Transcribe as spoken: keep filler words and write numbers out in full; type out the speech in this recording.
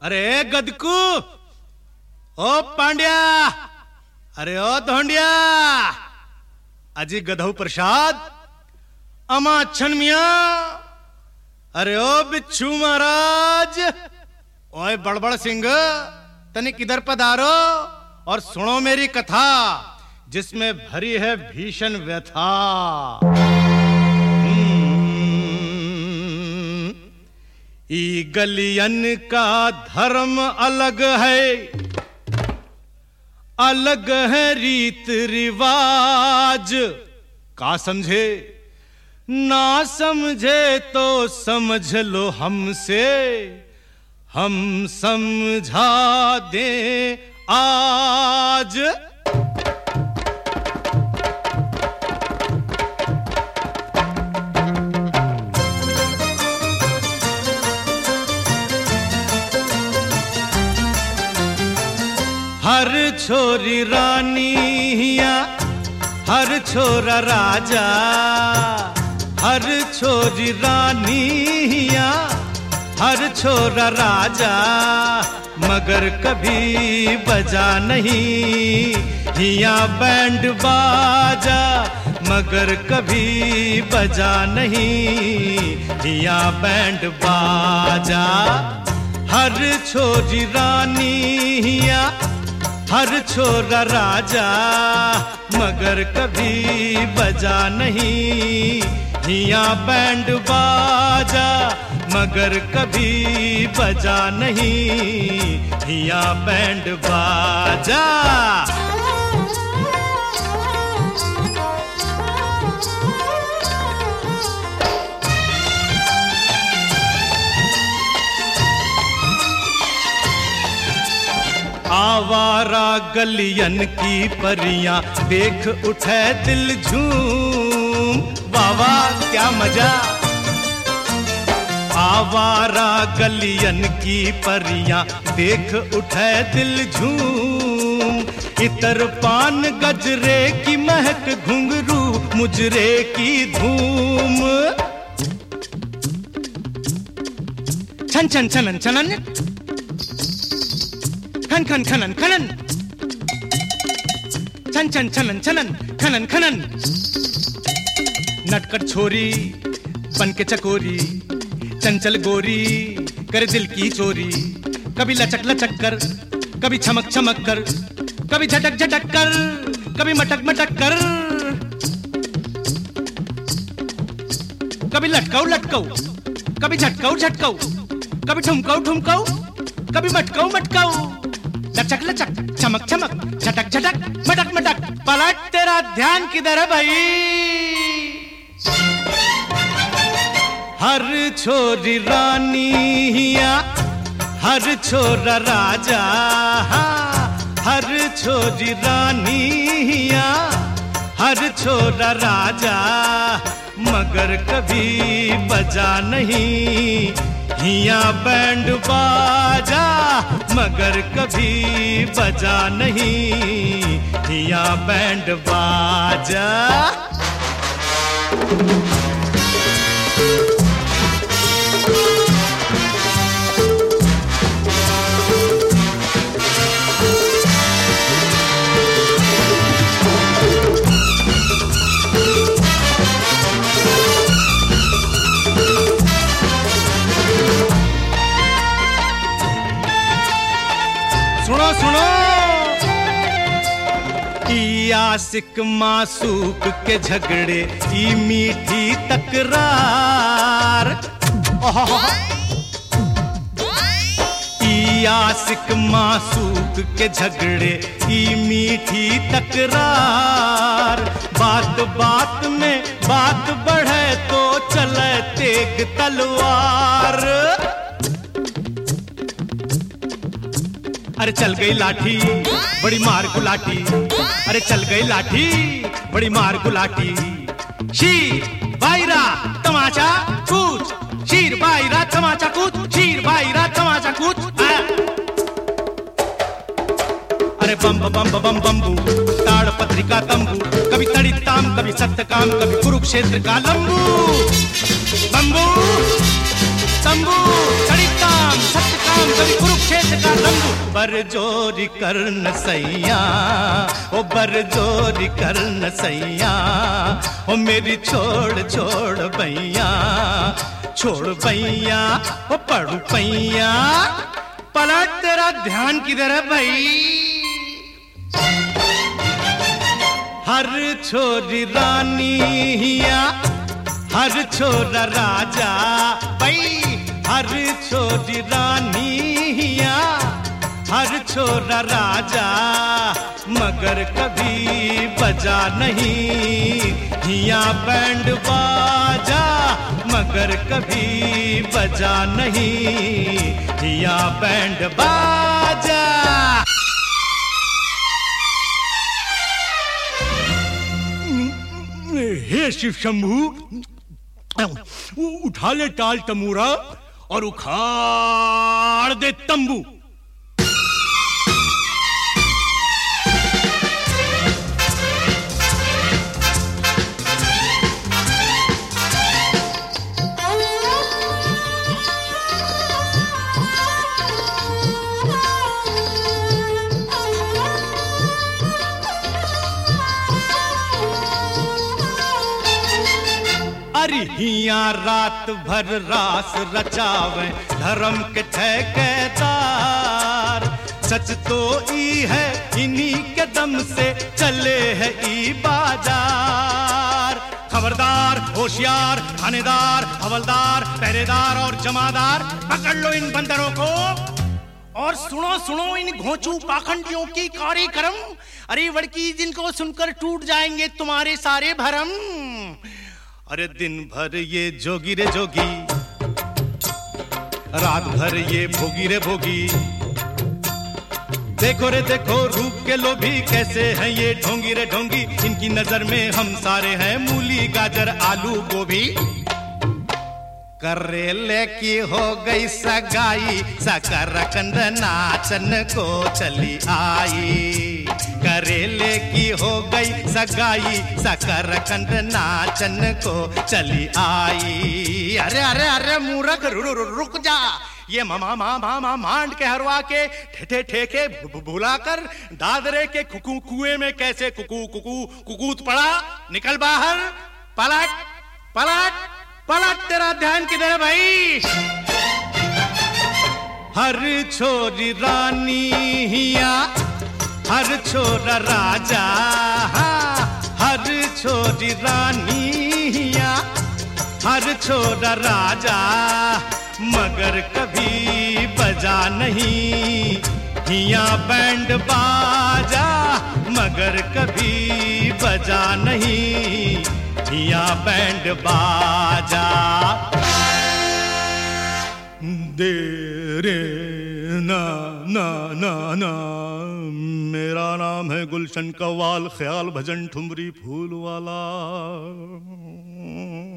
अरे गदकू, ओ पांड्या, अरे ओ धोंडिया, अजी गधऊ प्रसाद, अमा छनमिया, अरे ओ बिच्छू महाराज, ओए बड़बड़ सिंह, तने किधर पधारो और सुनो मेरी कथा जिसमें भरी है भीषण व्यथा। ई गलियन का धर्म अलग है, अलग है रीत रिवाज। का समझे ना समझे तो समझ लो हमसे, हम समझा दें आज। हर छोरी रानिया, हर छोरा राजा, हर छोरी रानिया, हर छोरा राजा, मगर कभी बजा नहीं हिया बैंड बाजा, मगर कभी बजा नहीं हिया बैंड बाजा। हर छोरी रानिया, हर छोरा राजा, मगर कभी बजा नहीं हिया बैंड बाजा, मगर कभी बजा नहीं हिया बैंड बाजा। आवारा गलियन की परियां देख उठे दिल झूम, वावा क्या मजा। आवारा गलियन की परियां देख उठे दिल झूम, इतर पान गजरे की महक घुंघरू मुजरे की धूम। छन छन छनन छनन, खन खन खनन खनन, छन छन छनन छनन, खनन खनन। नटखट छोरी बन के चकोरी, चंचल गोरी करे दिल की चोरी, कभी लचक लचक कर, कभी चमक चमक कर, कभी झटक झटक कर, कभी मटक मटक कर, कभी लटकाऊ लटकाऊ, कभी झटकाऊ झटकाऊ, कभी ठुमकाऊ ठुमकाऊ, कभी मटकाऊ मटकाऊ। लचक लचक, चमक चमक, झटक झटक, मटक मटक। पलट तेरा ध्यान किधर है भाई? हर छोरी रानिया, हर छोरा राजा, हर छोरी रानिया, हर छोरा राजा, मगर कभी बजा नहीं हिया बैंड बाजा, मगर कभी बजा नहीं हिया बैंड बाजा। सुनो सुनो, ई आशिक मासूक के झगड़े, ई मीठी तकरार। ई आशिक मासूक के झगड़े, ई मीठी तकरार। बात बात में बात बढ़े तो चले तेग तलवार। अरे चल गई लाठी बड़ी मार गुलाटी, अरे चल गई लाठी बड़ी मार गुलाटी। शीर बायरा तमाचा कूच, शीर बायरा तमाचा कूच, शीर बायरा तमाचा कूच। अरे बम बम बम बम्बू ताड़ पत्रिका तंबू, कभी तड़ी ताम कभी सत्य काम, कभी कुरुक्षेत्र का लंबू। बम्बू तंबू तड़ी ताम सत्य काम, कभी कुरुक्षेत्र बर जोरी करन सैया, ओ बर जोरी करन सैया, ओ मेरी छोड़ छोड़ भैया, छोड़ भैया, ओ पड़ू पैया। पलट तेरा ध्यान किधर है भाई? हर छोरी रानी हिया, हर छोरा राजा भाई, हर छोरी रानी हिया, हर छोरा राजा, मगर कभी बजा नहीं हिया बैंड बाजा, मगर कभी बजा नहीं हिया बैंड बाजा। हे शिव शंभू, उठा ले टाल तमूरा और उखाड़ दे तंबू। अरे हिया रात भर रास रचावे धर्म के ठेकेदार, सच तो ई है इन्हीं के दम से चले है ई बाजार। खबरदार होशियार थानेदार हवलदार पहरेदार और जमादार, पकड़ लो इन बंदरों को और सुनो सुनो इन घोंचू पाखंडियों की कार्यक्रम। अरे वड़की, जिनको सुनकर टूट जाएंगे तुम्हारे सारे भरम। अरे दिन भर ये जोगी रे जोगी, रात भर ये भोगी रे भोगी, देखो रे देखो रूप के लोभी कैसे हैं ये ढोंगी रे ढोंगी। इनकी नजर में हम सारे हैं मूली गाजर आलू गोभी। करेले की हो गई सगाई, सकरकंद नाचन को चली आई। करेले की हो गई सगाई, सकरकंद नाचन को चली आई। अरे अरे अरे मूर्ख रुक जा, ये मामा मामा मामा मांड के हरवा के ठेठे ठेके भुलाकर दादरे के कुकू कुएं में कैसे कुकू कुकू कुकूत पड़ा। निकल बाहर, पलट पलट पलट, तेरा ध्यान किधर है भाई? हर छोरी रानी हिया, हर छोरा राजा, हर छोरी रानी हिया, हर छोरा राजा, मगर कभी बजा नहीं हिया बैंड बाजा, मगर कभी बजा नहीं हिया बैंड बाजा। दे रे ना ना ना ना, मेरा नाम है गुलशन कव्वाल, ख्याल भजन ठुमरी फूल वाला।